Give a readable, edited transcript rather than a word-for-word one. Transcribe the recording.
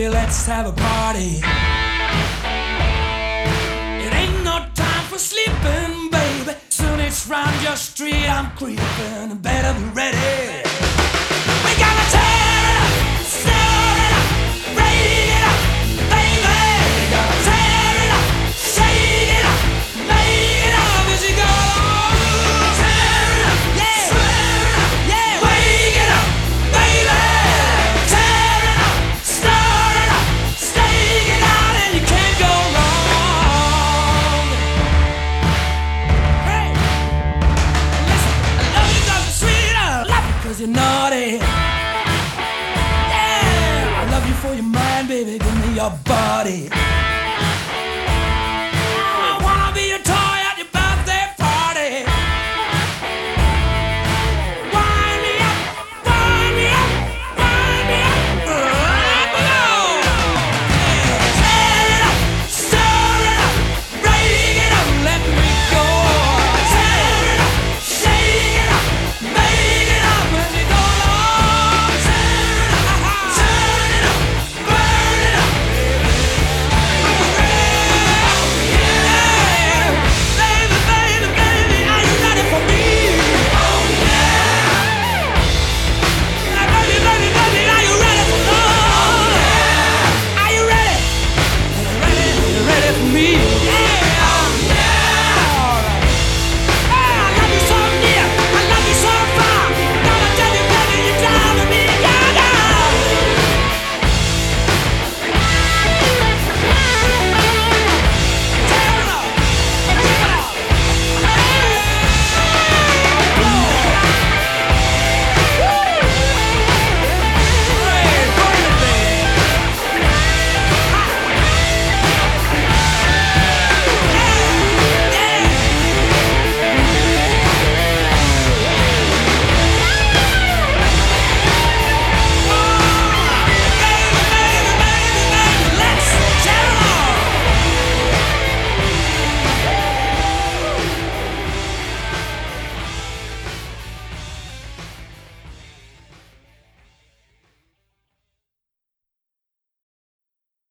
baby, let's have a party. It ain't no time for sleeping, baby. Soon it's round your street, I'm creeping. Better be ready. We gotta tear it up, stir it up, break it up, baby. We gotta tear it up, shake it up, make it up as you go. Tear it up, yeah, stir it up, yeah, wake it up, baby. Tear it up, stir it up, stake it out, and you can't go wrong. Hey, listen, I love you 'cause you're sweet, I love you 'cause you're naughty. Yeah, I love you for your mind, baby, give me your body.